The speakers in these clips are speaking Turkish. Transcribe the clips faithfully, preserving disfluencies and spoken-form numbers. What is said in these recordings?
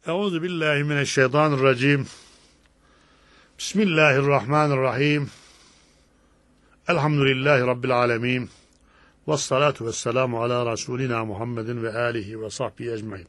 Euzu billahi mineşşeytanirracim. Bismillahirrahmanirrahim. Elhamdülillahi rabbil alamin. Ves salatu vesselamu ala Resulina Muhammedin ve alihi ve sahbihi ecmaîn.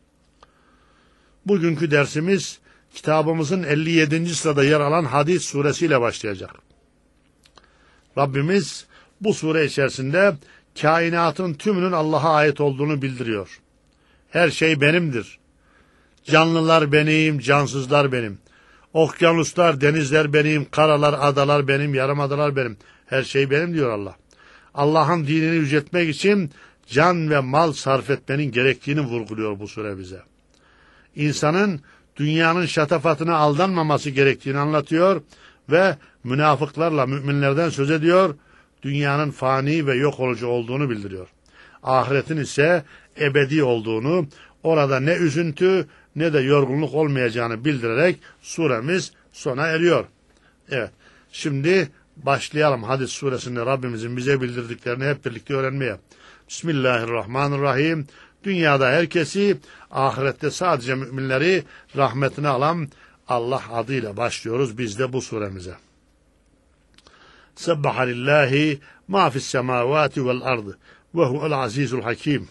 Bugünkü dersimiz kitabımızın elli yedinci sırada yer alan Hadid suresiyle başlayacak. Rabbimiz bu sure içerisinde kainatın tümünün Allah'a ait olduğunu bildiriyor. Her şey benimdir. Canlılar benim, cansızlar benim. Okyanuslar, denizler benim, karalar, adalar benim, yarımadalar benim. Her şey benim diyor Allah. Allah'ın dinini yüceltmek için can ve mal sarf etmenin gerektiğini vurguluyor bu sure bize. İnsanın dünyanın şatafatına aldanmaması gerektiğini anlatıyor ve münafıklarla müminlerden söz ediyor. Dünyanın fani ve yok olucu olduğunu bildiriyor. Ahiretin ise ebedi olduğunu, orada ne üzüntü ne de yorgunluk olmayacağını bildirerek suremiz sona eriyor. Evet, şimdi başlayalım Hadid suresinde Rabbimizin bize bildirdiklerini hep birlikte öğrenmeye. Bismillahirrahmanirrahim. Dünyada herkesi, ahirette sadece müminleri rahmetine alan Allah adıyla başlıyoruz biz de bu suremize. Sebbaha lillahi ma fis semavati vel ardı ve huvel azizul hakim.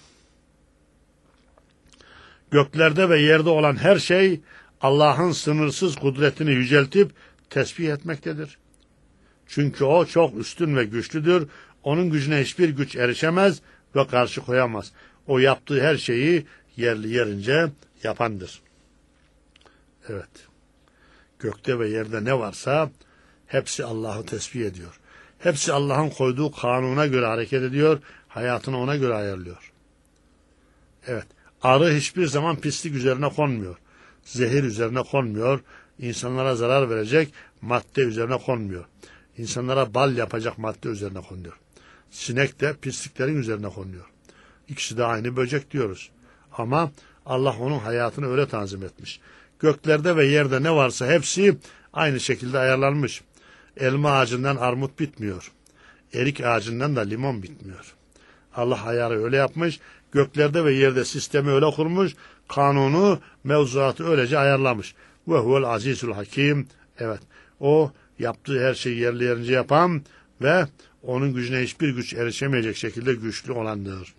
Göklerde ve yerde olan her şey Allah'ın sınırsız kudretini yüceltip tesbih etmektedir. Çünkü o çok üstün ve güçlüdür. Onun gücüne hiçbir güç erişemez ve karşı koyamaz. O yaptığı her şeyi yerli yerince yapandır. Evet. Gökte ve yerde ne varsa hepsi Allah'ı tesbih ediyor. Hepsi Allah'ın koyduğu kanuna göre hareket ediyor. Hayatını ona göre ayarlıyor. Evet. Arı hiçbir zaman pislik üzerine konmuyor. Zehir üzerine konmuyor. İnsanlara zarar verecek madde üzerine konmuyor. İnsanlara bal yapacak madde üzerine konuyor. Sinek de pisliklerin üzerine konuyor. İkisi de aynı böcek diyoruz. Ama Allah onun hayatını öyle tanzim etmiş. Göklerde ve yerde ne varsa hepsi aynı şekilde ayarlanmış. Elma ağacından armut bitmiyor. Erik ağacından da limon bitmiyor. Allah ayarı öyle yapmış. Göklerde ve yerde sistemi öyle kurmuş. Kanunu, mevzuatı öylece ayarlamış. Ve huvel azizul hakim. Evet, o yaptığı her şeyi yerli yerince yapan ve onun gücüne hiçbir güç erişemeyecek şekilde güçlü olandır.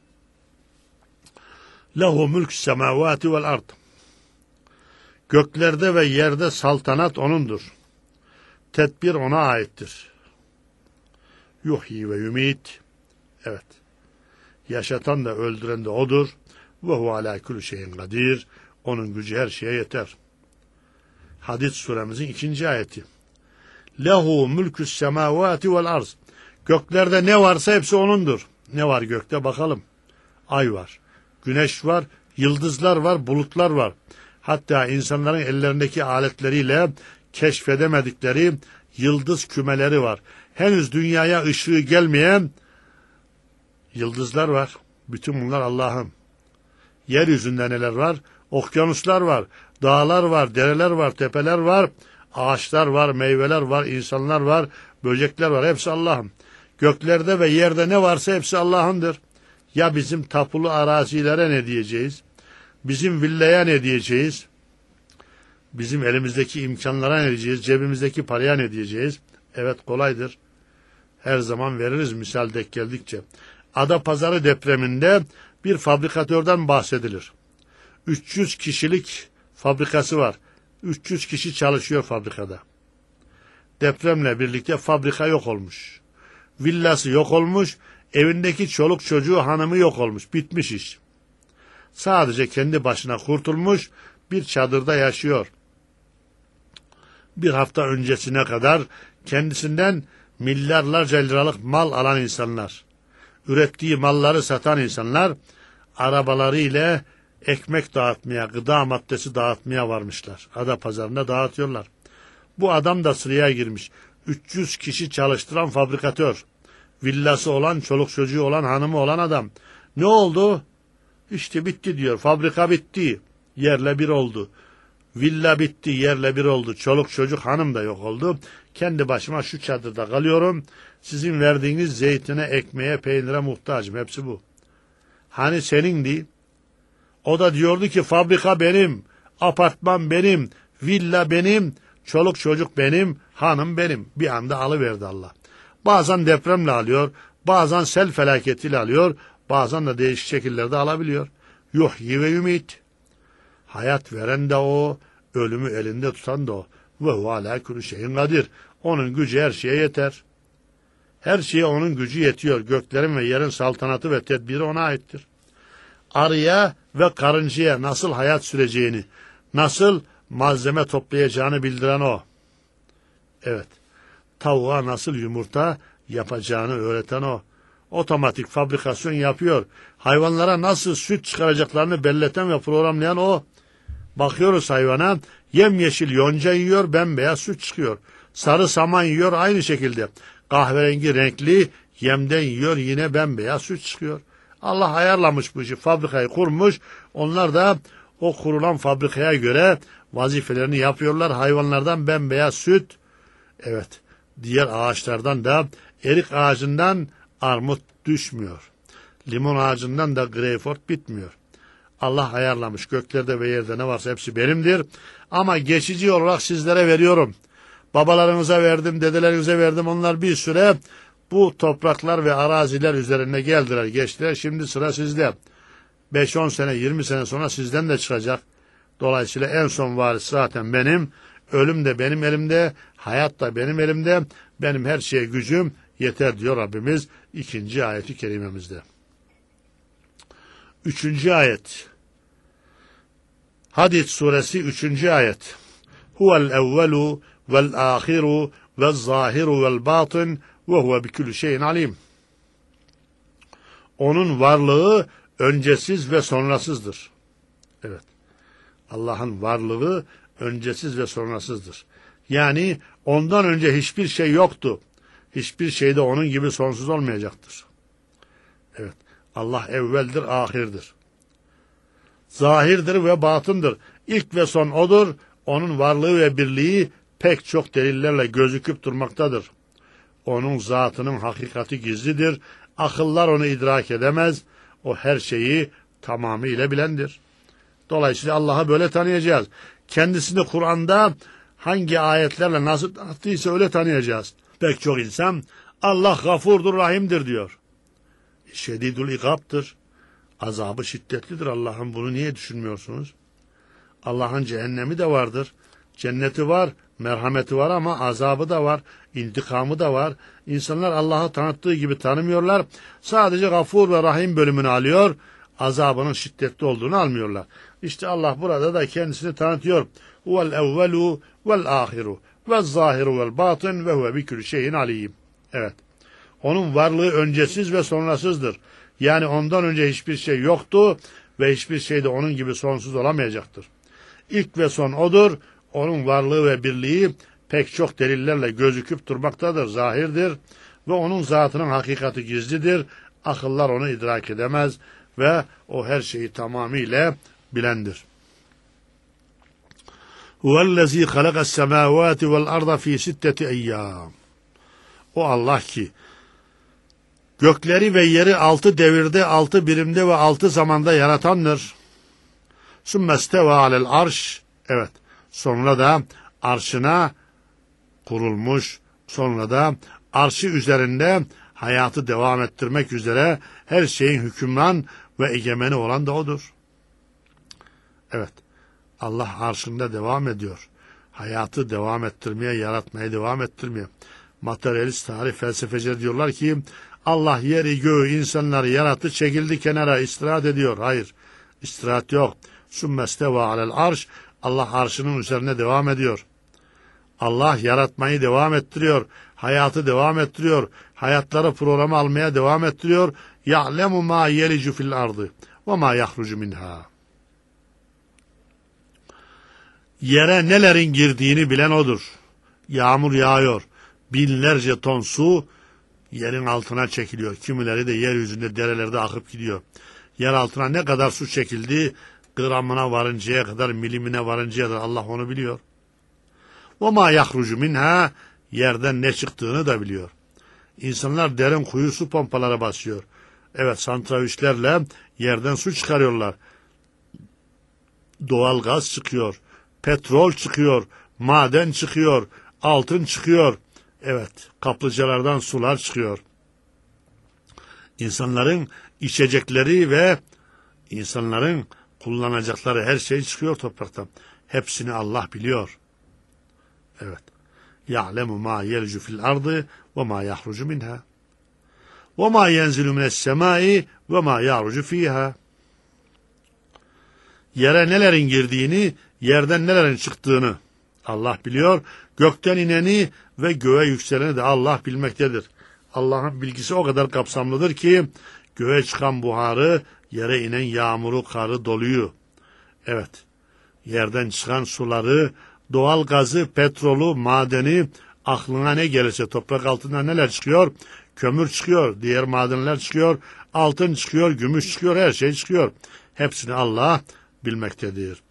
Lehu mülk semavati vel ard. Göklerde ve yerde saltanat O'nundur. Tedbir O'na aittir. Yuhyi ve yumit. Evet. Yaşatan da öldüren de O'dur. Ve hu alâ kulli şeyin kadir. Onun gücü her şeye yeter. Hadid suremizin ikinci ayeti. Lehu mülkü's semâvâti vel arz. Göklerde ne varsa hepsi O'nundur. Ne var gökte bakalım. Ay var, güneş var, yıldızlar var, bulutlar var. Hatta insanların ellerindeki aletleriyle keşfedemedikleri yıldız kümeleri var. Henüz dünyaya ışığı gelmeyen yıldızlar var. Bütün bunlar Allah'ın. Yeryüzünde neler var? Okyanuslar var, dağlar var, dereler var, tepeler var, ağaçlar var, meyveler var, insanlar var, böcekler var. Hepsi Allah'ın. Göklerde ve yerde ne varsa hepsi Allah'ındır. Ya bizim tapulu arazilere ne diyeceğiz? Bizim villaya ne diyeceğiz? Bizim elimizdeki imkanlara ne diyeceğiz? Cebimizdeki paraya ne diyeceğiz? Evet, kolaydır. Her zaman veririz misal denk geldikçe. Adapazarı depreminde bir fabrikatörden bahsedilir. üç yüz kişilik fabrikası var. üç yüz kişi çalışıyor fabrikada. Depremle birlikte fabrika yok olmuş. Villası yok olmuş. Evindeki çoluk çocuğu hanımı yok olmuş. Bitmiş iş. Sadece kendi başına kurtulmuş, bir çadırda yaşıyor. Bir hafta öncesine kadar kendisinden milyarlarca liralık mal alan insanlar, ürettiği malları satan insanlar, arabaları ile ekmek dağıtmaya, gıda maddesi dağıtmaya varmışlar. Adapazarı'nda dağıtıyorlar. Bu adam da sıraya girmiş. üç yüz kişi çalıştıran fabrikatör. Villası olan, çoluk çocuğu olan, hanımı olan adam. Ne oldu? İşte bitti diyor. Fabrika bitti. Yerle bir oldu. Villa bitti. Yerle bir oldu. Çoluk çocuk, hanım da yok oldu. Kendi başıma şu çadırda kalıyorum. Sizin verdiğiniz zeytine, ekmeğe, peynire muhtacım. Hepsi bu. Hani senindi? O da diyordu ki fabrika benim. Apartman benim, villa benim, çoluk çocuk benim, hanım benim. Bir anda alıverdi Allah. Bazen depremle alıyor, bazen sel felaketiyle alıyor, bazen de değişik şekillerde alabiliyor. Yuhyi ve yumit. Hayat veren de o, ölümü elinde tutan da o. Ve huve alâ kulli şeyin kadir. Onun gücü her şeye yeter. Her şeye onun gücü yetiyor. Göklerin ve yerin saltanatı ve tedbiri ona aittir. Arıya ve karıncaya nasıl hayat süreceğini, nasıl malzeme toplayacağını bildiren o. Evet. Tavuğa nasıl yumurta yapacağını öğreten o. Otomatik fabrikasyon yapıyor. Hayvanlara nasıl süt çıkaracaklarını belleten ve programlayan o. Bakıyoruz hayvana, yemyeşil yonca yiyor, bembeyaz süt çıkıyor. Sarı saman yiyor, aynı şekilde. Kahverengi renkli yemden yiyor, yine bembeyaz süt çıkıyor. Allah ayarlamış bu işi, fabrikayı kurmuş. Onlar da o kurulan fabrikaya göre vazifelerini yapıyorlar. Hayvanlardan bembeyaz süt. Evet, diğer ağaçlardan da erik ağacından armut düşmüyor. Limon ağacından da greyfurt bitmiyor. Allah ayarlamış. Göklerde ve yerde ne varsa hepsi benimdir. Ama geçici olarak sizlere veriyorum. Babalarınıza verdim, dedelerinize verdim. Onlar bir süre bu topraklar ve araziler üzerine geldiler, geçtiler. Şimdi sıra sizde. beş on sene, yirmi sene sonra sizden de çıkacak. Dolayısıyla en son varis zaten benim. Ölüm de benim elimde, hayat da benim elimde. Benim her şeye gücüm yeter diyor Rabbimiz ikinci ayeti kerimemizde. Üçüncü ayet. Hadid suresi üçüncü ayet. Huvel evvelu vel ahiru vel zahiru vel batın ve huve bikülü şeyin alim. Onun varlığı öncesiz ve sonrasızdır. Evet. Allah'ın varlığı öncesiz ve sonrasızdır. Yani ondan önce hiçbir şey yoktu. Hiçbir şey de onun gibi sonsuz olmayacaktır. Evet. Allah evveldir, ahirdir. Zahirdir ve batındır. İlk ve son odur. Onun varlığı ve birliği pek çok delillerle gözüküp durmaktadır. Onun zatının hakikati gizlidir. Akıllar onu idrak edemez. O her şeyi tamamıyla bilendir. Dolayısıyla Allah'ı böyle tanıyacağız. Kendisini Kur'an'da hangi ayetlerle nasıl tanıttıysa öyle tanıyacağız. Pek çok insan Allah gafurdur, rahimdir diyor. Şedidul ikaptır. Azabı şiddetlidir Allah'ın. Bunu niye düşünmüyorsunuz? Allah'ın cehennemi de vardır. Cenneti var, merhameti var ama azabı da var, intikamı da var. İnsanlar Allah'ı tanıttığı gibi tanımıyorlar. Sadece gafur ve rahim bölümünü alıyor. Azabının şiddetli olduğunu almıyorlar. İşte Allah burada da kendisini tanıtıyor. Huvel evvelu vel ahiru vel zahiru vel batın ve huve bikülü şeyin alim. Evet. Onun varlığı öncesiz ve sonrasızdır. Yani ondan önce hiçbir şey yoktu ve hiçbir şey de onun gibi sonsuz olamayacaktır. İlk ve son odur. Onun varlığı ve birliği pek çok delillerle gözüküp durmaktadır, zahirdir ve onun zatının hakikati gizlidir. Akıllar onu idrak edemez ve o her şeyi tamamıyla bilendir. Huvellezî halakas semâvâti vel arda fî sitteti eyyâm. O Allah ki gökleri ve yeri altı devirde, altı birimde ve altı zamanda yaratandır. Sümmesteva alel arş. Evet. Sonra da arşına kurulmuş, sonra da arşı üzerinde hayatı devam ettirmek üzere her şeyin hükümran ve egemeni olan da odur. Evet. Allah arşında devam ediyor. Hayatı devam ettirmeye, yaratmaya devam ettirmeye. Materyalist tarih felsefeciler diyorlar ki Allah yeri, göğü, insanları yarattı, çekildi kenara, istirahat ediyor. Hayır. İstirahat yok. Sümmesteva alel arş. Allah arşının üzerine devam ediyor. Allah yaratmayı devam ettiriyor. Hayatı devam ettiriyor. Hayatları programı almaya devam ettiriyor. Ya'lemu ma yelicu fil ardı ve ma yahrucu minha. Yere nelerin girdiğini bilen odur. Yağmur yağıyor. Binlerce ton su yerin altına çekiliyor. Kimileri de yeryüzünde derelerde akıp gidiyor. Yer altına ne kadar su çekildi, gramına varıncaya kadar, milimine varıncaya kadar Allah onu biliyor. وَمَا يَخْرُجُ مِنْهَا yerden ne çıktığını da biliyor. İnsanlar derin kuyu su pompalara basıyor. Evet, santraviçlerle yerden su çıkarıyorlar. Doğal gaz çıkıyor, petrol çıkıyor, maden çıkıyor, altın çıkıyor. Evet, kaplıcalardan sular çıkıyor. İnsanların içecekleri ve insanların kullanacakları her şey çıkıyor topraktan. Hepsini Allah biliyor. Evet. Ya'lemu ma yelcu fil ardı ve ma yahrucu minha. Ve ma yenzilu mines semai ve ma ya'rucu fiha. Yere nelerin girdiğini, yerden nelerin çıktığını Allah biliyor. Gökten ineni ve göğe yükseleni de Allah bilmektedir. Allah'ın bilgisi o kadar kapsamlıdır ki göğe çıkan buharı, yere inen yağmuru, karı, doluyu. Evet. Yerden çıkan suları, doğal gazı, petrolü, madeni, aklına ne gelirse toprak altından neler çıkıyor? Kömür çıkıyor, diğer madenler çıkıyor, altın çıkıyor, gümüş çıkıyor, her şey çıkıyor. Hepsini Allah bilmektedir.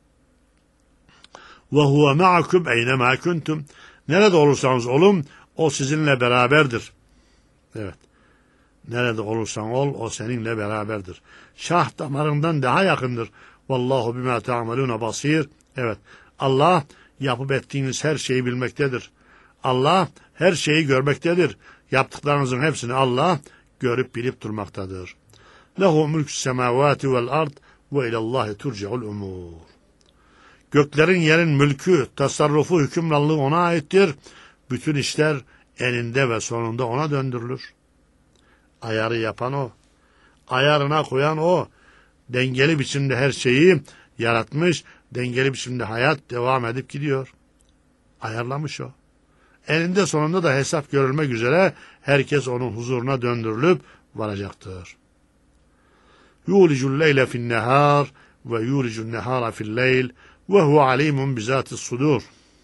Ve huve ma'akum eynemâ kuntum. Nerede olursanız olun, o sizinle beraberdir. Evet. Nerede olursan ol, o seninle beraberdir. Şah damarından daha yakındır. Vallahu bima ta'maluna basir. Evet. Allah yapıp ettiğiniz her şeyi bilmektedir. Allah her şeyi görmektedir. Yaptıklarınızın hepsini Allah görüp bilip durmaktadır. Lehu mulkus semavati vel ard ve ilallahi turcaul umur. Göklerin yerin mülkü, tasarrufu, hükümranlığı ona aittir. Bütün işler eninde ve sonunda ona döndürülür. Ayarı yapan o. Ayarına koyan o. Dengeli biçimde her şeyi yaratmış. Dengeli biçimde hayat devam edip gidiyor. Ayarlamış o. Eninde sonunda da hesap görülmek üzere herkes onun huzuruna döndürülüp varacaktır. Yulicul leyle fin nehar ve yulicul nehara fil leyl ve huve alimun bizatis sudur.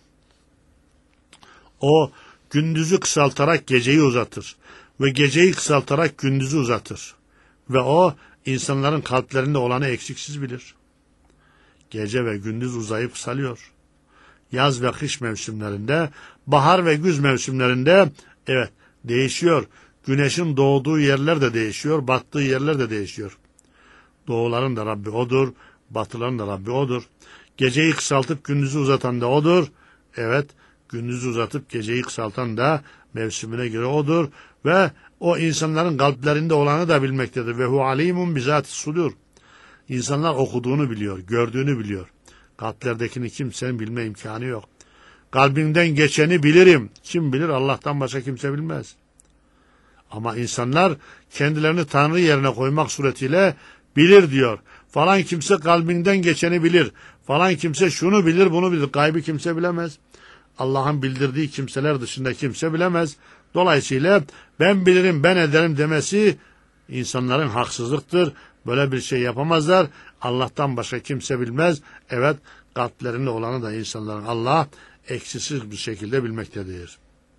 O gündüzü kısaltarak geceyi uzatır ve geceyi kısaltarak gündüzü uzatır. Ve o insanların kalplerinde olanı eksiksiz bilir. Gece ve gündüz uzayıp kısalıyor. Yaz ve kış mevsimlerinde, bahar ve güz mevsimlerinde evet değişiyor. Güneşin doğduğu yerler de değişiyor, battığı yerler de değişiyor. Doğuların da Rabbi odur, batıların da Rabbi odur. Geceyi kısaltıp gündüzü uzatan da odur. Evet, gündüzü uzatıp geceyi kısaltan da mevsimine göre odur. Ve o insanların kalplerinde olanı da bilmektedir. Ve hu alimun bizatis sudur. İnsanlar okuduğunu biliyor, gördüğünü biliyor. Kalplerdekini kimsenin bilme imkanı yok. Kalbinden geçeni bilirim. Kim bilir? Allah'tan başka kimse bilmez. Ama insanlar kendilerini Tanrı yerine koymak suretiyle bilir diyor. Falan kimse kalbinden geçeni bilir. Falan kimse şunu bilir, bunu bilir. Gaybı kimse bilemez. Allah'ın bildirdiği kimseler dışında kimse bilemez. Dolayısıyla ben bilirim, ben ederim demesi insanların haksızlıktır. Böyle bir şey yapamazlar. Allah'tan başka kimse bilmez. Evet, kalplerinde olanı da insanların Allah eksiksiz bir şekilde bilmektedir.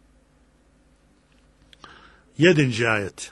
Yedinci ayet.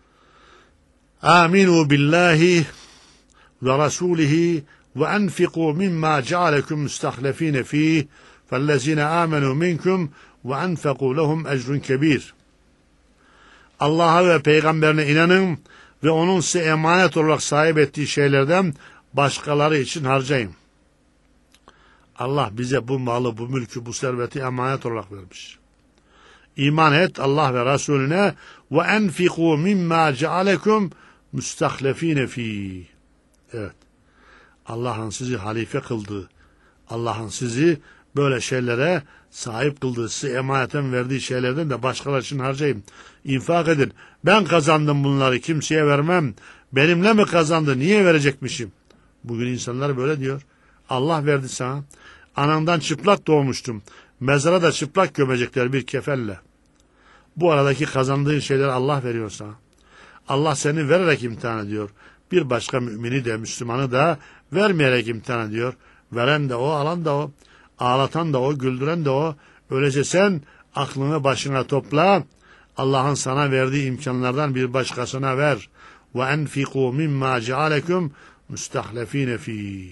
Aminu billahi ve rasulihi ve enfiqu mimma cealekum müstahlefine fih fellezine amenu minkum ve enfequ lehum ecrun kebir. Allah'a ve peygamberine inanın ve onun size emanet olarak sahip ettiği şeylerden başkaları için harcayın. Allah bize bu malı, bu mülkü, bu serveti emanet olarak vermiş. İman et Allah ve Resulüne ve enfiqu mimma cealekum müstahlefine fih. Evet. Allah'ın sizi halife kıldığı, Allah'ın sizi böyle şeylere sahip kıldığı, size emaneten verdiği şeylerden de başkaları için harcayın. İnfak edin. Ben kazandım bunları, kimseye vermem. Benimle mi kazandı, niye verecekmişim? Bugün insanlar böyle diyor. Allah verdi sana. Anandan çıplak doğmuştum. Mezara da çıplak gömecekler bir kefenle. Bu aradaki kazandığın şeyleri Allah veriyor sana. Allah seni vererek imtihan ediyor. Bir başka mümini de, Müslümanı da vermeyerek imtihan ediyor. Veren de o, alan da o. Ağlatan da o, güldüren de o. Öylece sen aklını başına topla. Allah'ın sana verdiği imkanlardan bir başkasına ver. Ve enfiqu mimma cealekum müstahlefine fî.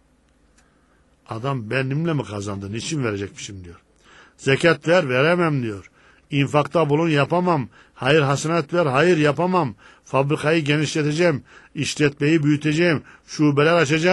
Adam benimle mi kazandı? Niçin verecekmişim diyor. Zekat ver, veremem diyor. İnfakta bulun, yapamam. Hayır hasenat ver, hayır yapamam. Fabrikayı genişleteceğim. İşletmeyi büyüteceğim. Şubeler açacağım.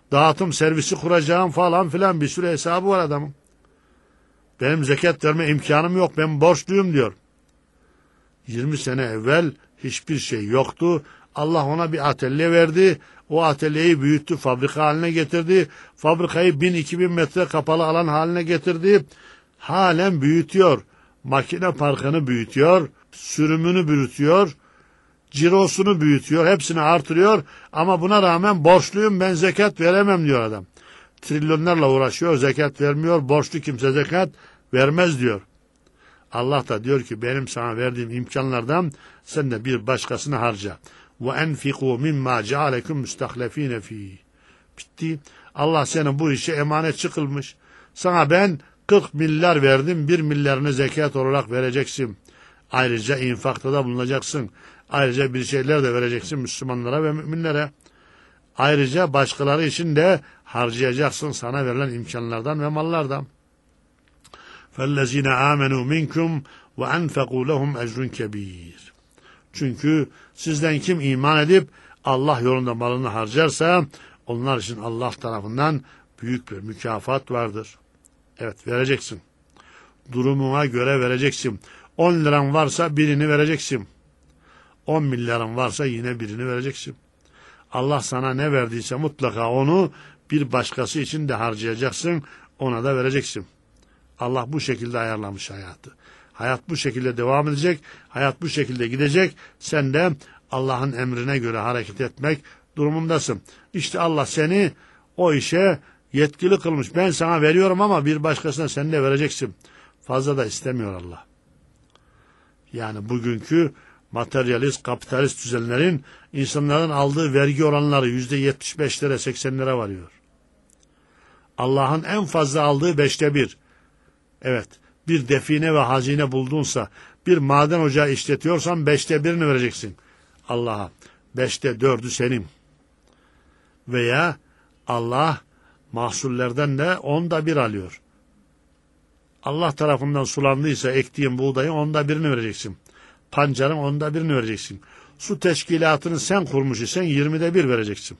dağıtım servisi kuracağım falan filan, bir sürü hesabı var adamın. Benim zekat verme imkanım yok, ben borçluyum diyor. yirmi sene evvel hiçbir şey yoktu. Allah ona bir atölye verdi. O atölyeyi büyüttü, fabrika haline getirdi. Fabrikayı bin iki bin metre kapalı alan haline getirdi. Halen büyütüyor. Makine parkını büyütüyor. Sürümünü büyütüyor. Cirosunu büyütüyor. Hepsini artırıyor. Ama buna rağmen borçluyum, ben zekat veremem diyor adam. Trilyonlarla uğraşıyor, zekat vermiyor. Borçlu kimse zekat vermez diyor. Allah da diyor ki benim sana verdiğim imkanlardan sen de bir başkasını harca. وَاَنْفِقُوا مِمَّا جَعَلَكُمْ مُسْتَخْلَف۪ينَ ف۪يهِ. Bitti. Allah senin bu işe emanetçi kılmış. Sana ben kırk milyar verdim, bir milyarını zekat olarak vereceksin. Ayrıca infakta da bulunacaksın. Ayrıca bir şeyler de vereceksin Müslümanlara ve müminlere. Ayrıca başkaları için de harcayacaksın sana verilen imkanlardan ve mallardan. فَالَّذ۪ينَ آمَنُوا مِنْكُمْ وَاَنْفَقُوا لَهُمْ اَجْرٌ كَب۪يرٌ. Çünkü sizden kim iman edip Allah yolunda malını harcarsa onlar için Allah tarafından büyük bir mükafat vardır. Evet, vereceksin. Durumuna göre vereceksin. on liran varsa birini vereceksin. on milyarın varsa yine birini vereceksin. Allah sana ne verdiyse mutlaka onu bir başkası için de harcayacaksın. Ona da vereceksin. Allah bu şekilde ayarlamış hayatı. Hayat bu şekilde devam edecek. Hayat bu şekilde gidecek. Sen de Allah'ın emrine göre hareket etmek durumundasın. İşte Allah seni o işe yetkili kılmış. Ben sana veriyorum ama bir başkasına sen de vereceksin. Fazla da istemiyor Allah. Yani bugünkü materyalist, kapitalist düzenlerin insanların aldığı vergi oranları yüzde yetmiş beşlere, seksenlere varıyor. Allah'ın en fazla aldığı beşte bir. Evet, bir define ve hazine buldunsa, bir maden ocağı işletiyorsan beşte birini vereceksin Allah'a. Beşte dördü senin. Veya Allah mahsullerden de onda bir alıyor. Allah tarafından sulandıysa ektiğin buğdayın onda birini vereceksin. Pancarın onda birini vereceksin. Su teşkilatını sen kurmuş isen yirmide bir vereceksin.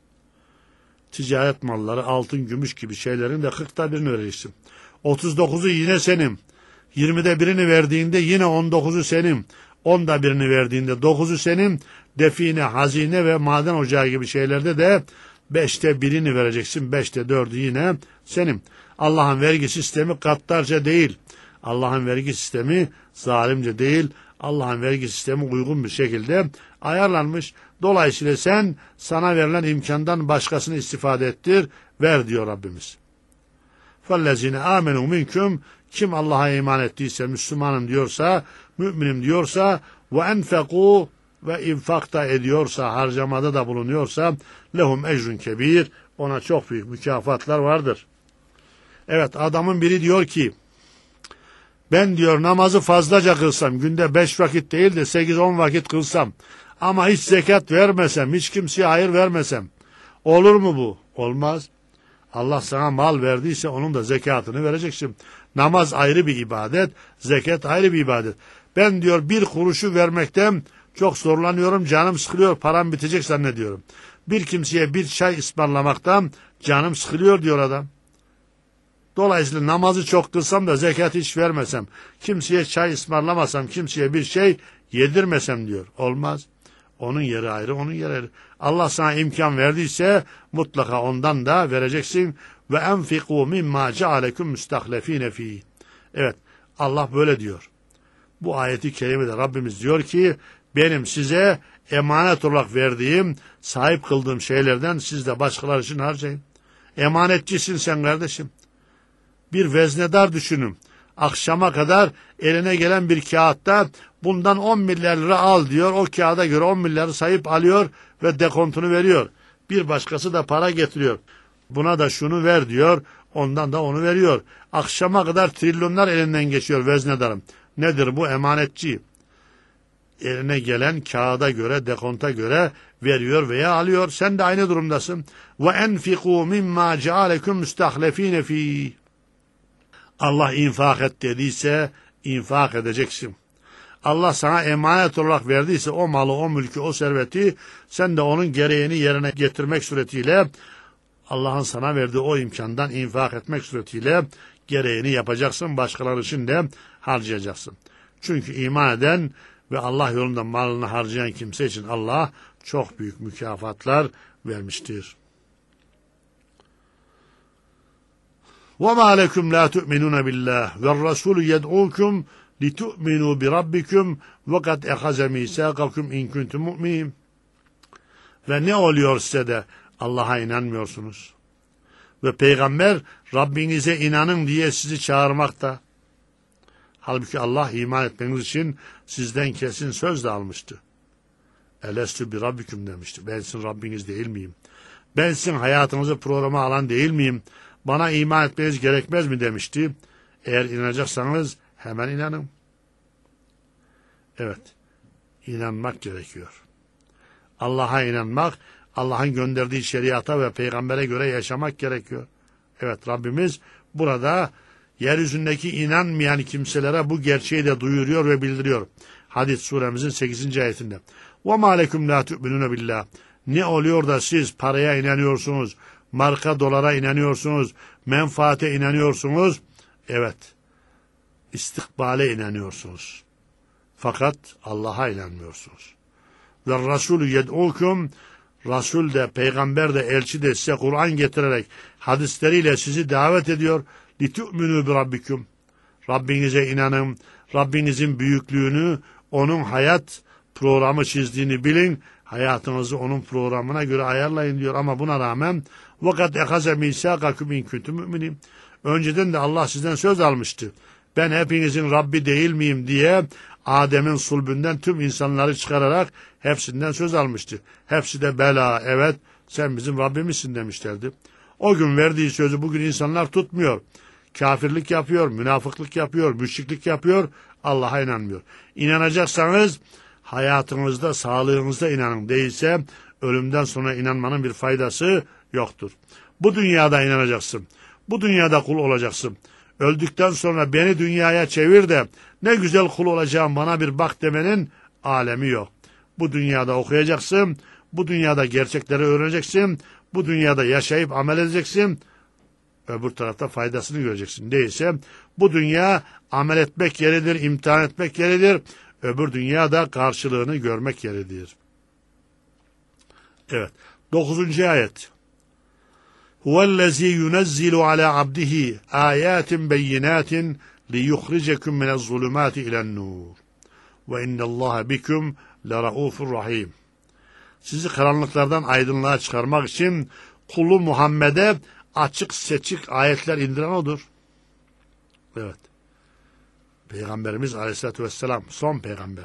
Ticaret malları, altın, gümüş gibi şeylerin de kırkta birini vereceksin. otuz dokuzu yine senin. yirmide birini verdiğinde yine on dokuzu senin. onda birini verdiğinde dokuzu senin. Define, hazine ve maden ocağı gibi şeylerde de beşte birini vereceksin. beşte dördü yine senin. Allah'ın vergi sistemi gaddarca değil. Allah'ın vergi sistemi zalimce değil. Allah'ın vergi sistemi uygun bir şekilde ayarlanmış. Dolayısıyla sen sana verilen imkandan başkasını istifade ettir, ver diyor Rabbimiz. فَالَّذِينَ آمَنُوا مِنْكُمْ. Kim Allah'a iman ettiyse, Müslümanım diyorsa, müminim diyorsa, وَاَنْفَقُوا ve infakta ediyorsa, harcamada da bulunuyorsa, lehum ecrun kebir, ona çok büyük mükafatlar vardır. Evet, adamın biri diyor ki, ben diyor namazı fazlaca kılsam, günde beş vakit değil de sekiz on vakit kılsam, ama hiç zekat vermesem, hiç kimseye hayır vermesem, olur mu bu? Olmaz. Allah sana mal verdiyse onun da zekatını vereceksin. Namaz ayrı bir ibadet, zekat ayrı bir ibadet. Ben diyor bir kuruşu vermekten çok zorlanıyorum, canım sıkılıyor, param bitecek zannediyorum. Bir kimseye bir çay ısmarlamaktan canım sıkılıyor diyor adam. Dolayısıyla namazı çok kılsam da zekat hiç vermesem, kimseye çay ısmarlamasam, kimseye bir şey yedirmesem diyor. Olmaz. Onun yeri ayrı, onun yeri ayrı. Allah sana imkan verdiyse mutlaka ondan da vereceksin. Ve enfiku mimma cealekum mustahlefine fi. Evet, Allah böyle diyor. Bu ayeti kerimede Rabbimiz diyor ki, benim size emanet olarak verdiğim, sahip kıldığım şeylerden siz de başkaları için harcayın. Emanetçisin sen kardeşim. Bir veznedar düşünün. Akşama kadar eline gelen bir kağıtta bundan on milyar lira al diyor. O kağıda göre on milyarı sayıp alıyor ve dekontunu veriyor. Bir başkası da para getiriyor. Buna da şunu ver diyor. Ondan da onu veriyor. Akşama kadar trilyonlar elinden geçiyor veznedarım. Nedir bu? Emanetçi. Eline gelen kağıda göre, dekonta göre veriyor veya alıyor. Sen de aynı durumdasın. Ve enfiku mimma cealekum mustahlefine fi. Allah infak et dediyse infak edeceksin. Allah sana emanet olarak verdiyse o malı, o mülkü, o serveti sen de onun gereğini yerine getirmek suretiyle Allah'ın sana verdiği o imkandan infak etmek suretiyle gereğini yapacaksın. Başkaları için de harcayacaksın. Çünkü iman eden ve Allah yolunda malını harcayan kimse için Allah çok büyük mükafatlar vermiştir. وَمَا لَكُمْ لَا تُؤْمِنُونَ بِاللّٰهِ وَالرَّسُولُ يَدْعُوكُمْ لِتُؤْمِنُوا بِرَبِّكُمْ وَقَدْ اَخَزَ مِيثَاقَكُمْ اِنْ كُنْتُمْ مُؤْمِنِينَ. Ve ne oluyor size de Allah'a inanmıyorsunuz? Ve peygamber Rabbinize inanın diye sizi çağırmakta. Halbuki Allah iman etmeniz için sizden kesin söz de almıştı. Elestü bi Rabbiküm demişti. Ben sizin Rabbiniz değil miyim? Ben sizin hayatınızı programa alan değil miyim? Bana iman etmeniz gerekmez mi demişti. Eğer inanacaksanız hemen inanın. Evet, inanmak gerekiyor. Allah'a inanmak, Allah'ın gönderdiği şeriata ve peygambere göre yaşamak gerekiyor. Evet, Rabbimiz burada yeryüzündeki inanmayan kimselere bu gerçeği de duyuruyor ve bildiriyor. Hadid suremizin sekizinci ayetinde. وَمَا لَكُمْ لَا تُؤْمِنُونَ بِاللّٰهِ. Ne oluyor da siz paraya inanıyorsunuz, marka dolara inanıyorsunuz, menfaate inanıyorsunuz? Evet, istikbale inanıyorsunuz. Fakat Allah'a inanmıyorsunuz. Ve Resulü yed'ukum, Resul de, peygamber de, elçi de size Kur'an getirerek hadisleriyle sizi davet ediyor. لِتُؤْمِنُوا بِرَبِّكُمْ. Rabbinize inanın, Rabbinizin büyüklüğünü, onun hayat programı çizdiğini bilin, hayatınızı onun programına göre ayarlayın diyor. Ama buna rağmen وَقَدْ اَخَزَ مِيثَاقَكُمْ اِنْ كُنْتُمْ مُؤْمِنِينَ. Önceden de Allah sizden söz almıştı. Ben hepinizin Rabbi değil miyim diye Adem'in sulbünden tüm insanları çıkararak hepsinden söz almıştı. Hepsi de bela, evet sen bizim Rabbimizsin demişlerdi. O gün verdiği sözü bugün insanlar tutmuyor. Kafirlik yapıyor, münafıklık yapıyor, müşriklik yapıyor, Allah'a inanmıyor. İnanacaksanız hayatınızda, sağlığınızda inanın, değilse ölümden sonra inanmanın bir faydası yoktur. Bu dünyada inanacaksın. Bu dünyada kul olacaksın. Öldükten sonra beni dünyaya çevir de ne güzel kul olacağım bana bir bak demenin alemi yok. Bu dünyada okuyacaksın, bu dünyada gerçekleri öğreneceksin, bu dünyada yaşayıp amel edeceksin, öbür tarafta faydasını göreceksin. Değilse bu dünya amel etmek yeridir, imtihan etmek yeridir, öbür dünyada karşılığını görmek yeridir. Evet, dokuzuncu ayet. Huvellezî yunezzilu alâ abdihi âyâtin beyinâtin liyukhricekum minezzulumâti ilen-nûr. Ve innallâhe bikum lera'ûfur rahîm. Sizi karanlıklardan aydınlığa çıkarmak için kulu Muhammed'e açık seçik ayetler indiren odur. Evet. Peygamberimiz Aleyhisselatü Vesselam son peygamber.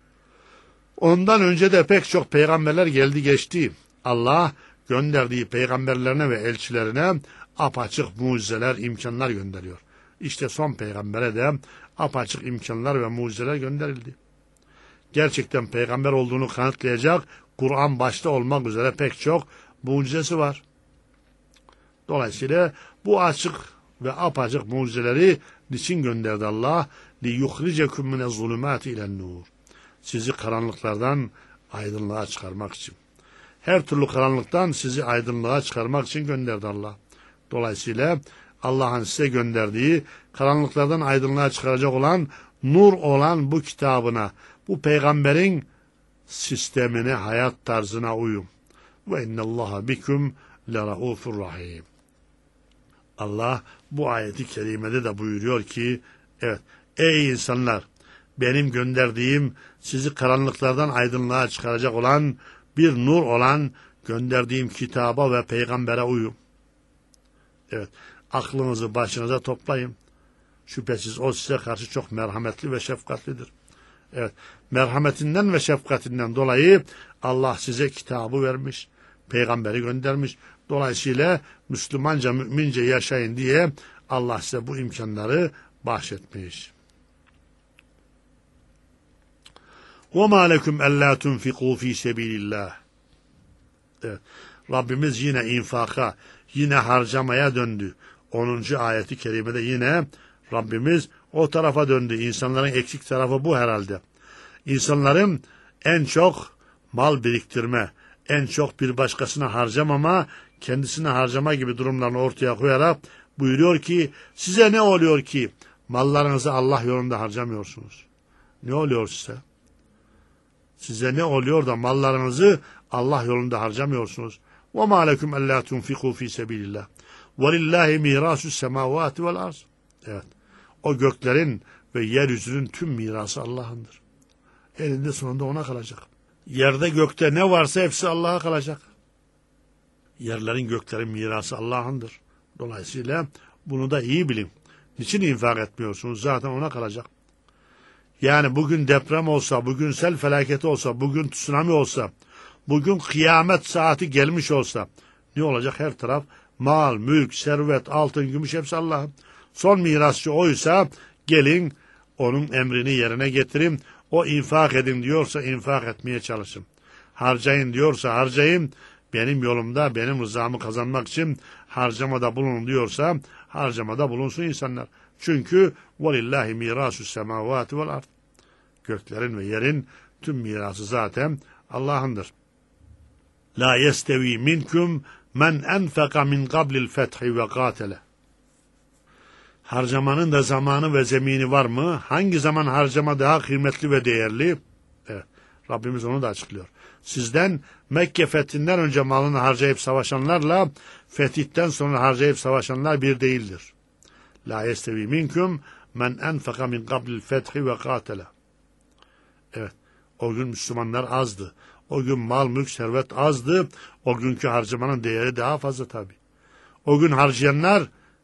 Ondan önce de pek çok peygamberler geldi geçti. Allah gönderdiği peygamberlerine ve elçilerine apaçık mucizeler, imkanlar gönderiyor. İşte son peygambere de apaçık imkanlar ve mucizeler gönderildi. Gerçekten peygamber olduğunu kanıtlayacak Kur'an başta olmak üzere pek çok mucizesi var. Dolayısıyla bu açık ve apaçık mucizeleri niçin gönderdi Allah? لِيُخْرِجَكُمْ مِنَ الظُّلُمَاتِ اِلَى النُّورِ. Sizi karanlıklardan aydınlığa çıkarmak için. Her türlü karanlıktan sizi aydınlığa çıkarmak için gönderdi Allah. Dolayısıyla Allah'ın size gönderdiği karanlıklardan aydınlığa çıkaracak olan, nur olan bu kitabına, bu peygamberin sistemine, hayat tarzına uyun. Ve innallaha bikum leraufur rahim. Allah bu ayeti kerimede de buyuruyor ki, evet, ey insanlar, benim gönderdiğim sizi karanlıklardan aydınlığa çıkaracak olan, bir nur olan gönderdiğim kitaba ve peygambere uyun. Evet, aklınızı başınıza toplayın. Şüphesiz o size karşı çok merhametli ve şefkatlidir. Evet, merhametinden ve şefkatinden dolayı Allah size kitabı vermiş, peygamberi göndermiş. Dolayısıyla Müslümanca, mümince yaşayın diye Allah size bu imkanları bahşetmiş. وَمَا لَكُمْ أَلَّا تُنْفِقُوا ف۪ي سَب۪يلِ اللّٰهِ. Evet, Rabbimiz yine infaka, yine harcamaya döndü. onuncu ayeti kerimede yine Rabbimiz o tarafa döndü. İnsanların eksik tarafı bu herhalde. İnsanların en çok mal biriktirme, en çok bir başkasına harcamama, kendisine harcama gibi durumlarını ortaya koyarak buyuruyor ki size ne oluyor ki mallarınızı Allah yolunda harcamıyorsunuz? Ne oluyor size? Size ne oluyor da mallarınızı Allah yolunda harcamıyorsunuz? وَمَا لَكُمْ أَلَّا تُنْفِقُوا ف۪ي سَب۪يلِ اللّٰهِ وَلِلّٰهِ مِيرَاسُ السَّمَاوَاتِ وَالْاَرْضِ. Evet. O göklerin ve yeryüzünün tüm mirası Allah'ındır. Elinde sonunda ona kalacak. Yerde gökte ne varsa hepsi Allah'a kalacak. Yerlerin göklerin mirası Allah'ındır. Dolayısıyla bunu da iyi bilin. Niçin infak etmiyorsunuz? Zaten ona kalacak. Yani bugün deprem olsa, bugün sel felaketi olsa, bugün tsunami olsa, bugün kıyamet saati gelmiş olsa ne olacak? Her taraf mal, mülk, servet, altın, gümüş hepsi Allah'ın. Son mirasçı oysa gelin onun emrini yerine getirin. O infak edin diyorsa infak etmeye çalışın. Harcayın diyorsa harcayın. Benim yolumda benim rızamı kazanmak için harcamada bulunun diyorsa harcamada bulunsun insanlar. Çünkü وَلِلّٰهِ مِيرَاسُ السَّمَاوَاتِ وَالْاَرْضِ. Göklerin ve yerin tüm mirası zaten Allah'ındır. La yestevi minkum men enfaka min qablil fethi ve qatele. Harcamanın da zamanı ve zemini var mı? Hangi zaman harcama daha kıymetli ve değerli? Evet, Rabbimiz onu da açıklıyor. Sizden Mekke fethinden önce malını harcayıp savaşanlarla fetihten sonra harcayıp savaşanlar bir değildir. La yestevi minkum men enfaka min qablil fethi ve qatele. Evet, o gün Müslümanlar azdı. O gün mal, mülk, servet azdı. O günkü harcamanın değeri daha fazla tabi. O gün harcayanlar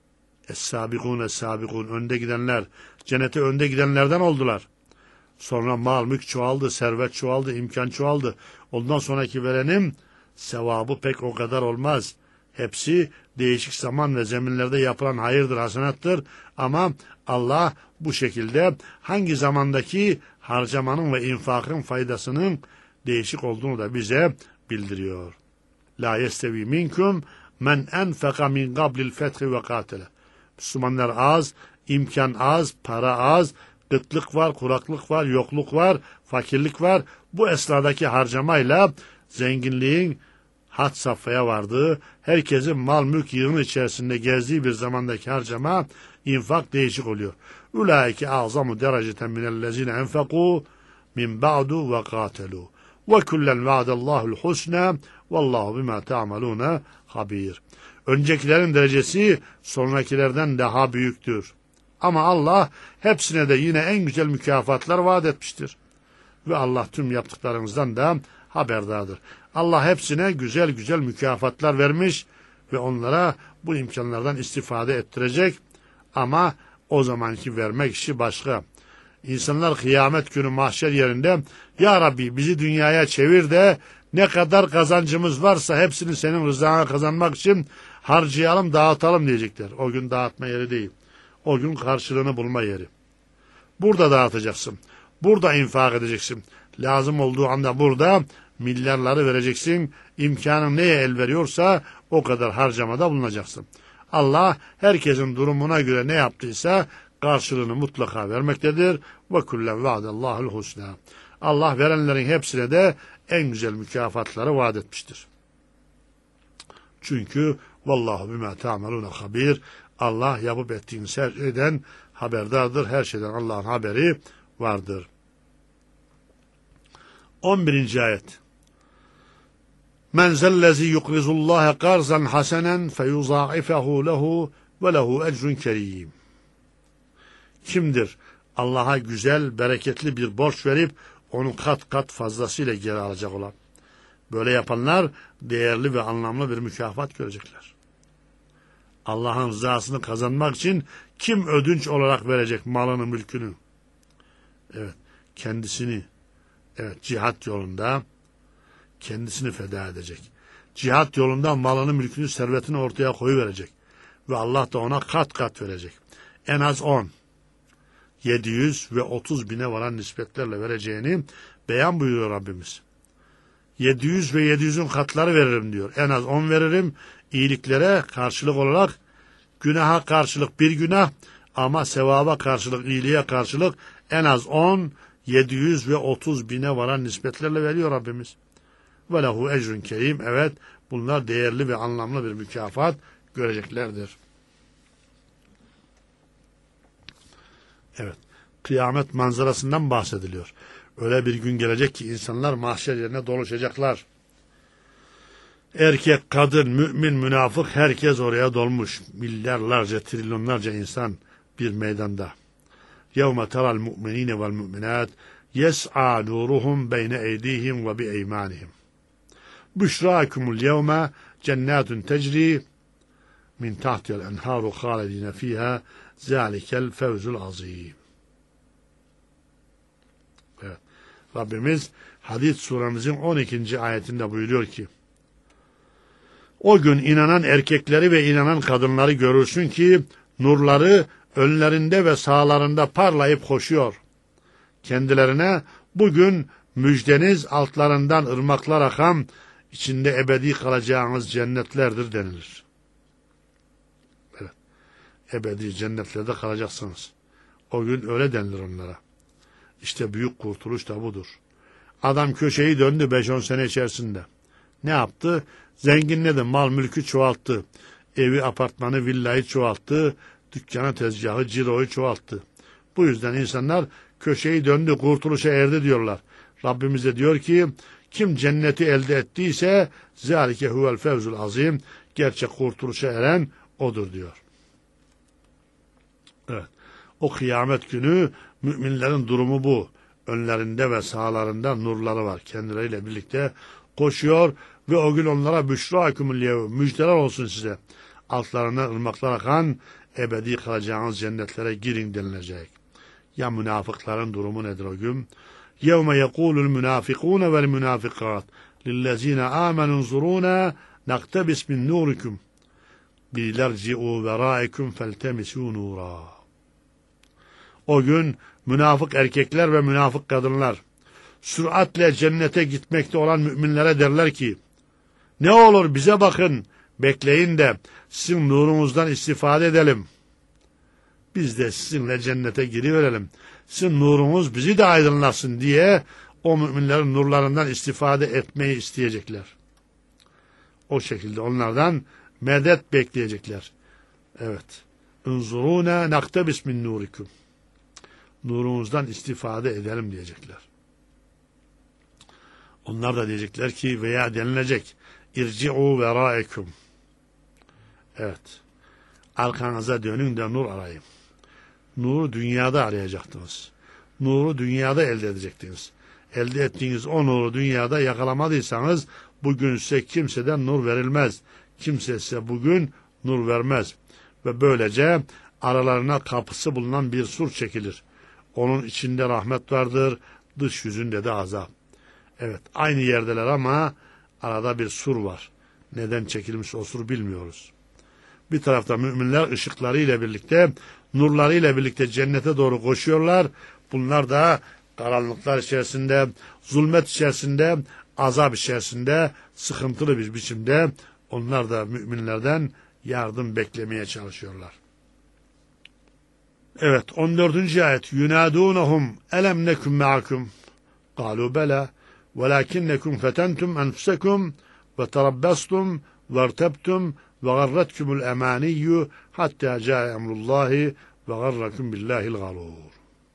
Es-sabikun es-sabikun önde gidenler, cennete önde gidenlerden oldular. Sonra mal, mülk çoğaldı, servet çoğaldı, imkan çoğaldı. Ondan sonraki verenin sevabı pek o kadar olmaz. Hepsi değişik zaman ve zeminlerde yapılan hayırdır, hasanattır. Ama Allah bu şekilde hangi zamandaki harcamanın ve infakın faydasının değişik olduğunu da bize bildiriyor. La yestevi minkum men enfaka min qablil fethi ve qatele. Müslümanlar az, imkan az, para az, kıtlık var, kuraklık var, yokluk var, fakirlik var. Bu esnadaki harcamayla zenginliğin had safhaya vardığı, herkesin mal mülk yığını içerisinde gezdiği bir zamandaki harcama, infak değişik oluyor. Ulaike azamu dereceten minellezine enfekû min ba'du ve qatelû. Ve kullen vaadallahu'l husna vallahu bima ta'malûne habir. Öncekilerin derecesi sonrakilerden daha büyüktür. Ama Allah hepsine de yine en güzel mükafatlar vaat etmiştir. Ve Allah tüm yaptıklarınızdan da haberdardır. Allah hepsine güzel güzel mükafatlar vermiş ve onlara bu imkanlardan istifade ettirecek. Ama o zamanki vermek işi başka. İnsanlar kıyamet günü mahşer yerinde Ya Rabbi bizi dünyaya çevir de ne kadar kazancımız varsa hepsini senin rızana kazanmak için harcayalım, dağıtalım diyecekler. O gün dağıtma yeri değil. O gün karşılığını bulma yeri. Burada dağıtacaksın. Burada infak edeceksin. Lazım olduğu anda burada milyarları vereceksin. İmkanın neye el veriyorsa o kadar harcamada bulunacaksın. Allah herkesin durumuna göre ne yaptıysa karşılığını mutlaka vermektedir. Ve kullen vaadallahu'l husna. Allah verenlerin hepsine de en güzel mükafatları vaat etmiştir. Çünkü vallahu bima ta'malun habir. Allah yapıp ettiğiniz her şeyden haberdardır. Her şeyden Allah'ın haberi vardır. on birinci ayet. Men zellezi yukrizullaha qarzan hasenen feyuzaifahu lehu ve lehu ecrun kerim. Kimdir Allah'a güzel, bereketli bir borç verip onu kat kat fazlasıyla geri alacak olan? Böyle yapanlar değerli ve anlamlı bir mükafat görecekler. Allah'ın rızasını kazanmak için kim ödünç olarak verecek malını, mülkünü? Evet, kendisini, evet, cihat yolunda kendisini feda edecek. Cihat yolunda malını, mülkünü, servetini ortaya koyuverecek. Ve Allah da ona kat kat verecek. En az on, yedi yüz ve otuz bine varan nispetlerle vereceğini beyan buyuruyor Rabbimiz. yedi yüz ve yedi yüzün katları veririm diyor. En az on veririm. İyiliklere karşılık olarak, günaha karşılık bir günah ama sevaba karşılık, iyiliğe karşılık en az on, yedi yüz ve otuz bine varan nispetlerle veriyor Rabbimiz. ve lehu ecrun kerim. Evet, bunlar değerli ve anlamlı bir mükafat göreceklerdir. Evet, kıyamet manzarasından bahsediliyor. Öyle bir gün gelecek ki insanlar mahşer yerine doluşacaklar. Erkek, kadın, mümin, münafık herkes oraya dolmuş. Milyarlarca, trilyonlarca insan bir meydanda. يَوْمَ تَرَى الْمُؤْمِنِينَ وَالْمُؤْمِنَاتِ يَسْعَى نُورُهُمْ بَيْنَ اَيْدِيهِمْ وَبِاَيْمَانِهِمْ بُشْرَاكُمُ الْيَوْمَ جَنَّاتٌ تَجْرِي مِنْ تَحْتِ الْاَنْهَارُ خَالِدِينَ ف۪يهَا ذَٰلِكَ الْفَوْزُ الْعَظِيمُ. Evet. Rabbimiz Hadid suremizin on ikinci ayetinde buyuruyor ki, o gün inanan erkekleri ve inanan kadınları görürsün ki nurları önlerinde ve sağlarında parlayıp koşuyor. Kendilerine bugün müjdeniz altlarından ırmaklar akan, içinde ebedi kalacağınız cennetlerdir denilir. Evet. Ebedi cennetlerde kalacaksınız. O gün öyle denilir onlara. İşte büyük kurtuluş da budur. Adam köşeyi döndü beş on sene içerisinde. Ne yaptı? Zenginledi, mal mülkü çoğalttı. Evi, apartmanı, villayı çoğalttı. Dükkanı, tezgahı, ciroyu çoğalttı. Bu yüzden insanlar köşeyi döndü, kurtuluşa erdi diyorlar. Rabbimiz de diyor ki, kim cenneti elde ettiyse zâlike huvel fevzul azim, gerçek kurtuluşa eren odur diyor. Evet. O kıyamet günü müminlerin durumu bu. Önlerinde ve sağlarında nurları var. Kendileriyle birlikte koşuyor ve o gün onlara büşrâkumul yev, müjdeler olsun size. Altlarından ırmaklar akan, ebedi kalacağınız cennetlere girin denilecek. Ya münafıkların durumu nedir o gün? يَوْمَ يَقُولُ الْمُنَافِقُونَ وَالْمُنَافِقَاتِ لِلَّذ۪ينَ آمَنُوا انْظُرُونَا نَقْتَبِسْ مِنْ نُورِكُمْ بِلَرْجِعُوا وَرَائِكُمْ فَالْتَمِسُوا نُورًا. O gün münafık erkekler ve münafık kadınlar süratle cennete gitmekte olan müminlere derler ki, ne olur bize bakın, bekleyin de sizin nurunuzdan istifade edelim. Biz de sizinle cennete giriverelim. Sizin nurunuz bizi de aydınlatsın diye o müminlerin nurlarından istifade etmeyi isteyecekler. O şekilde onlardan medet bekleyecekler. Evet. Unzuruna naktabis min nurikum. Nurunuzdan istifade edelim diyecekler. Onlar da diyecekler ki veya denilecek irci'u veraikum. Evet. Arkanıza dönün de nur arayın. Nuru dünyada arayacaktınız. Nuru dünyada elde edecektiniz. Elde ettiğiniz o nuru dünyada yakalamadıysanız bugün size kimseden nur verilmez. Kimse size bugün nur vermez. Ve böylece aralarına kapısı bulunan bir sur çekilir. Onun içinde rahmet vardır, dış yüzünde de azap. Evet, aynı yerdeler ama arada bir sur var. Neden çekilmiş o sur bilmiyoruz. Bir tarafta müminler ışıklarıyla birlikte, nurlarıyla birlikte cennete doğru koşuyorlar. Bunlar da karanlıklar içerisinde, zulmet içerisinde, azap içerisinde, sıkıntılı bir biçimde onlar da müminlerden yardım beklemeye çalışıyorlar. Evet, on dördüncü ayet. Yunadûnehum elem nekum me'akum. Kâlû belâ. وَلَكِنَّكُمْ فَتَنْتُمْ أَنْفُسَكُمْ وَتَرَبَّصْتُمْ وَارْتَبْتُمْ وَغَرَّتْكُمُ الْأَمَانِيُّ حَتَّى جَاءَ أَمْرُ اللّٰهِ وَغَرَّكُمْ بِاللّٰهِ الْغَرُورُ.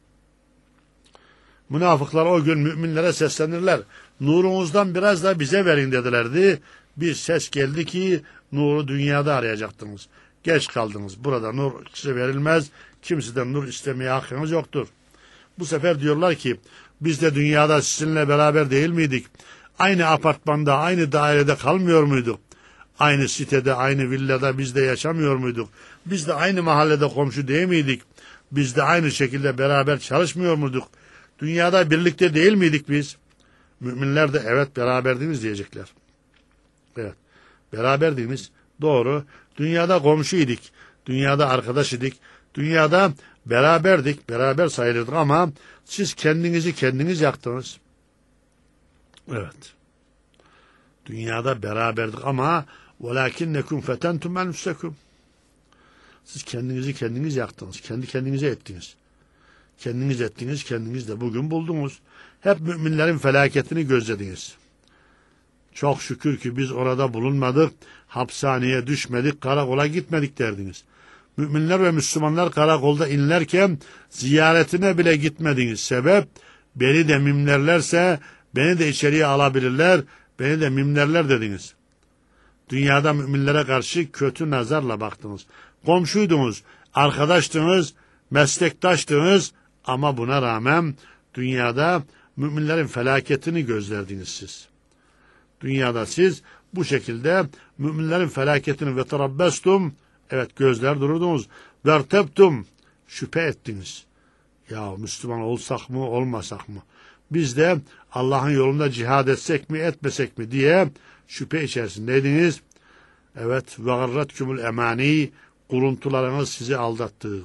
Münafıklar o gün müminlere seslenirler. Nurunuzdan biraz da bize verin dedilerdi. Bir ses geldi ki nuru dünyada arayacaktınız. Geç kaldınız. Burada nur size verilmez. Kimseden nur istemeye hakkınız yoktur. Bu sefer diyorlar ki biz de dünyada sizinle beraber değil miydik? Aynı apartmanda, aynı dairede kalmıyor muyduk? Aynı sitede, aynı villada biz de yaşamıyor muyduk? Biz de aynı mahallede komşu değil miydik? Biz de aynı şekilde beraber çalışmıyor muyduk? Dünyada birlikte değil miydik biz? Müminler de evet beraberdiniz diyecekler. Evet, beraberdiniz. Doğru. Dünyada komşuyduk. Dünyada arkadaş idik. Dünyada beraberdik, beraber sayılırdık ama siz kendinizi kendiniz yaktınız. Evet. Dünyada beraberdik ama وَلَاكِنَّكُمْ فَتَنْتُمْ أَنْفُسَكُمْ. Siz kendinizi kendiniz yaktınız. Kendi kendinize ettiniz. Kendiniz ettiniz, kendiniz de bugün buldunuz. Hep müminlerin felaketini gözlediniz. Çok şükür ki biz orada bulunmadık, hapishaneye düşmedik, karakola gitmedik derdiniz. Müminler ve Müslümanlar karakolda inlerken ziyaretine bile gitmediniz. Sebep, beni de mimlerlerse beni de içeriye alabilirler, beni de mimlerler dediniz. Dünyada müminlere karşı kötü nazarla baktınız. Komşuydunuz, arkadaştınız, meslektaştınız ama buna rağmen dünyada müminlerin felaketini gözlerdiniz siz. Dünyada siz bu şekilde müminlerin felaketini ve terabbestum, evet gözler dururdunuz, vertebtum, şüphe ettiniz. Ya Müslüman olsak mı olmasak mı? Biz de Allah'ın yolunda cihad etsek mi etmesek mi diye şüphe içerisindeydiniz. Evet, ve garretkumul emani, kuruntularınız sizi aldattı.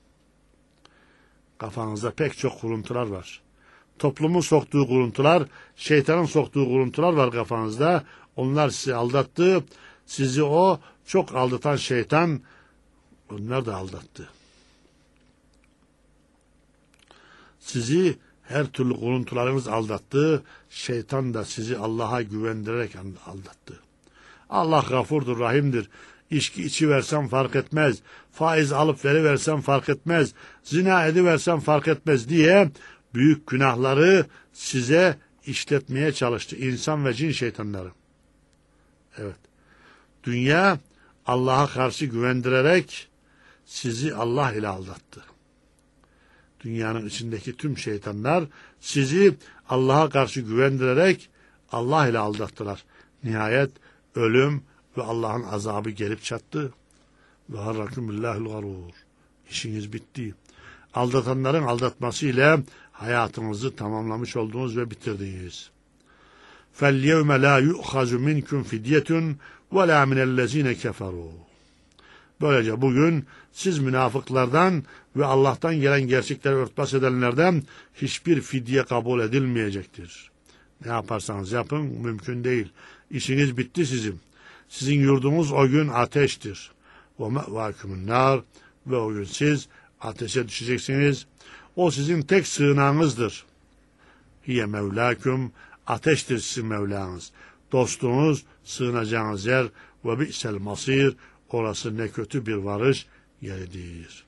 Kafanızda pek çok kuruntular var. Toplumun soktuğu kuruntular, şeytanın soktuğu kuruntular var kafanızda. Onlar sizi aldattı. Sizi o çok aldatan şeytan, onlar da aldattı. Sizi her türlü kuruntularınız aldattı. Şeytan da sizi Allah'a güvendirerek aldattı. Allah gafurdur, rahimdir. İçki içi versem fark etmez. Faiz alıp veriversem fark etmez. Zina ediversem fark etmez diye büyük günahları size işletmeye çalıştı. İnsan ve cin şeytanları. Evet. Dünya Allah'a karşı güvendirerek sizi Allah ile aldattı. Dünyanın içindeki tüm şeytanlar sizi Allah'a karşı güvendirerek Allah ile aldattılar. Nihayet ölüm ve Allah'ın azabı gelip çattı. Ve harrakumillahul garur. İşiniz bitti. Aldatanların aldatması ile hayatınızı tamamlamış oldunuz ve bitirdiniz. فَالْيَوْمَ لَا يُؤْخَذُ مِنْكُمْ فِدْيَةٌ وَلَا مِنَ الَّذ۪ينَ كَفَرُوا. Böylece bugün siz münafıklardan ve Allah'tan gelen gerçekleri örtbas edenlerden hiçbir fidye kabul edilmeyecektir. Ne yaparsanız yapın mümkün değil. İşiniz bitti sizin. Sizin yurdunuz o gün ateştir. وَمَأْوَاكُمُ النَّارِ Ve o gün siz ateşe düşeceksiniz. O sizin tek sığınağınızdır. Hiye mevlâküm, ateştir sizin Mevlanız. Dostunuz, sığınacağınız yer ve bi'sel masir, orası ne kötü bir varış yeridir.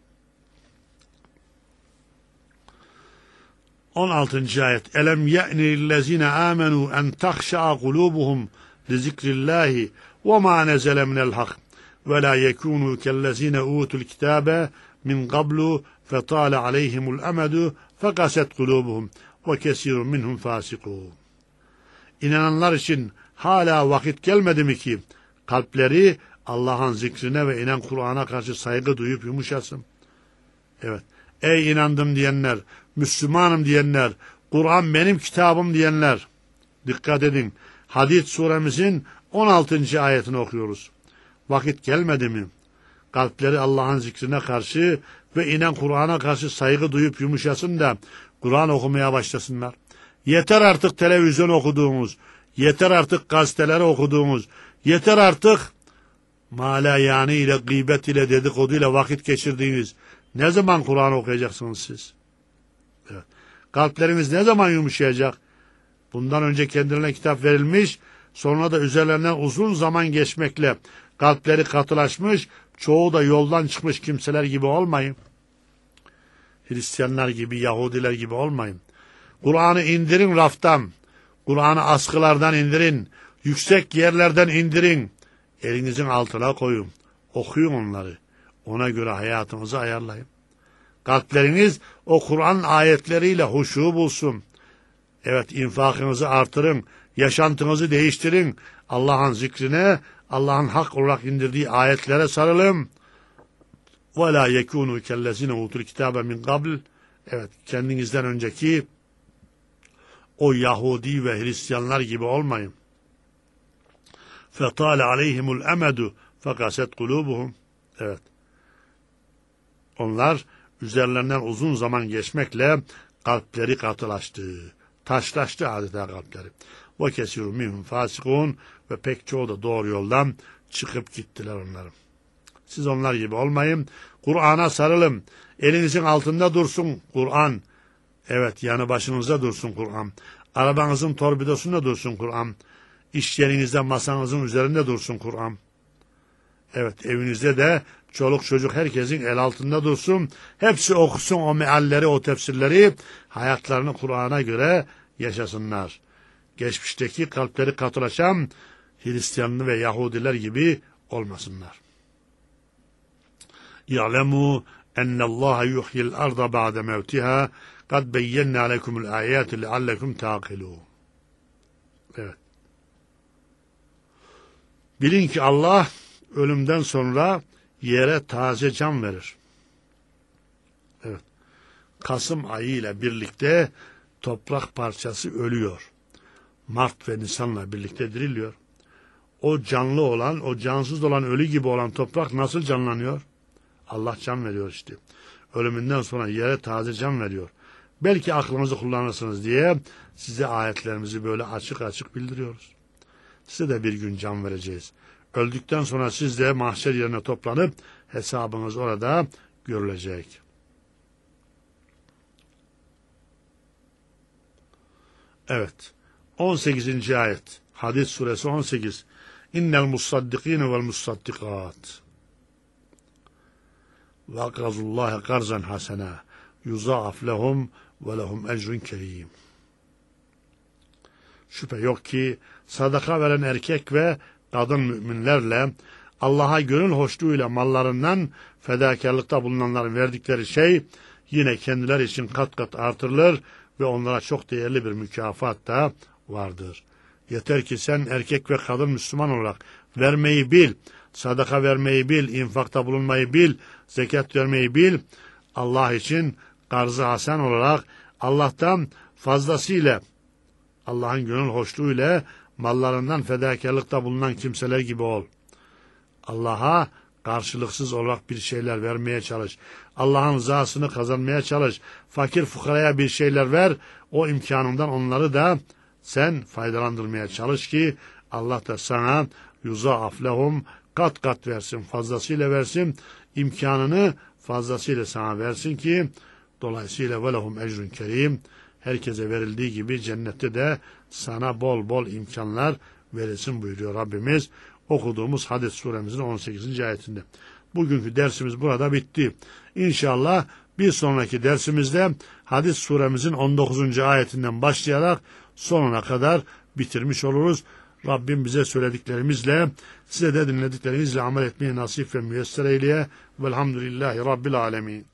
on altıncı ayet. Elem ye'ni lillezine amenu en tahşa'a kulubuhum li zikrillahi ve ma nezele minel hak ve la yekunu kellezine utul kitabe min qablu fetale aleyhimul emedu fekaset kulubuhum ve kesirun minhum fasikun. İnananlar için hala vakit gelmedi mi ki kalpleri Allah'ın zikrine ve inen Kur'an'a karşı saygı duyup yumuşasın? Evet. Ey inandım diyenler, Müslümanım diyenler, Kur'an benim kitabım diyenler, dikkat edin. Hadid suremizin on altıncı ayetini okuyoruz. Vakit gelmedi mi? Kalpleri Allah'ın zikrine karşı ve inen Kur'an'a karşı saygı duyup yumuşasın da Kur'an okumaya başlasınlar. Yeter artık televizyon okuduğumuz, yeter artık gazeteleri okuduğumuz, yeter artık mala yani ile, gıybet ile, dedikodu ile vakit geçirdiğiniz. Ne zaman Kur'an okuyacaksınız siz? Evet. Kalpleriniz ne zaman yumuşayacak? Bundan önce kendilerine kitap verilmiş, sonra da üzerlerinden uzun zaman geçmekle kalpleri katılaşmış, çoğu da yoldan çıkmış kimseler gibi olmayın. Hristiyanlar gibi, Yahudiler gibi olmayın. Kur'an'ı indirin raftan, Kur'an'ı askılardan indirin, yüksek yerlerden indirin, elinizin altına koyun, okuyun onları, ona göre hayatınızı ayarlayın. Kalpleriniz o Kur'an ayetleriyle huşu bulsun. Evet, infakınızı artırın, yaşantınızı değiştirin, Allah'ın zikrine, Allah'ın hak olarak indirdiği ayetlere sarılın. وَلَا يَكُونُوا كَلَّذِينَ اُوتُوا الْكِتَابَ مِنْ قَبْلِ Evet, kendinizden önceki o Yahudi ve Hristiyanlar gibi olmayın. فَطَالَ عَلَيْهِمُ الْاَمَدُ فَقَسَتْ قُلُوبُهُمْ Evet. Onlar üzerlerinden uzun zaman geçmekle kalpleri katılaştı. Taşlaştı adeta kalpleri. وَكَسِرُ مِنْهُمْ فَاسِقُونَ Ve pek çoğu da doğru yoldan çıkıp gittiler onların. Siz onlar gibi olmayın. Kur'an'a sarılın. Elinizin altında dursun Kur'an. Evet, yanı başınızda dursun Kur'an. Arabanızın torpidosunda dursun Kur'an. İş yerinizde, masanızın üzerinde dursun Kur'an. Evet, evinizde de çoluk çocuk herkesin el altında dursun. Hepsi okusun o mealleri, o tefsirleri. Hayatlarını Kur'an'a göre yaşasınlar. Geçmişteki kalpleri katılaşan Hristiyanlı ve Yahudiler gibi olmasınlar. يَعْلَمُوا اَنَّ اللّٰهَ يُحْيِ الْاَرْضَ بَعْدَ مَوْتِهَا قَدْ بَيَّنَّا لَكُمُ الْآيَاتِ لَعَلَّكُمْ تَعْقِلُونَ. Evet. Bilin ki Allah ölümden sonra yere taze can verir. Evet. Kasım ayı ile birlikte toprak parçası ölüyor. Mart ve Nisan'la birlikte diriliyor. O canlı olan, o cansız olan, ölü gibi olan toprak nasıl canlanıyor? Allah can veriyor işte. Ölümünden sonra yere taze can veriyor. Belki aklınızı kullanırsınız diye size ayetlerimizi böyle açık açık bildiriyoruz. Size de bir gün can vereceğiz. Öldükten sonra siz de mahşer yerine toplanıp hesabınız orada görülecek. Evet. on sekizinci ayet. Hadid suresi on sekiz. İnnel musaddikine vel musaddikat. Ve akazullahi karzan hasena. Yuzaaf lehum ve lehum ecrün kerim. Şüphe yok ki sadaka veren erkek ve kadın müminlerle Allah'a gönül hoşluğuyla mallarından fedakarlıkta bulunanların verdikleri şey yine kendileri için kat kat artırılır ve onlara çok değerli bir mükafat da vardır. Yeter ki sen erkek ve kadın Müslüman olarak vermeyi bil, sadaka vermeyi bil, infakta bulunmayı bil, zekat vermeyi bil. Allah için karz-ı hasen olarak Allah'tan fazlasıyla, Allah'ın gönül hoşluğuyla mallarından fedakarlıkta bulunan kimseler gibi ol. Allah'a karşılıksız olarak bir şeyler vermeye çalış. Allah'ın rızasını kazanmaya çalış. Fakir fukaraya bir şeyler ver. O imkanından onları da sen faydalandırmaya çalış ki Allah da sana yuzaaf lehum kat kat versin, fazlasıyla versin, imkanını fazlasıyla sana versin ki dolayısıyla ve lehum ecrün kerim, herkese verildiği gibi cennette de sana bol bol imkanlar verilsin buyuruyor Rabbimiz okuduğumuz Hadid suremizin on sekizinci ayetinde. Bugünkü dersimiz burada bitti. İnşallah bir sonraki dersimizde Hadid suremizin on dokuzuncu ayetinden başlayarak sonuna kadar bitirmiş oluruz. Rabbim bize söylediklerimizle, size de dinlediklerimizle amel etmeyi nasip ve müyesser eyleye. Velhamdülillahi Rabbil alemin.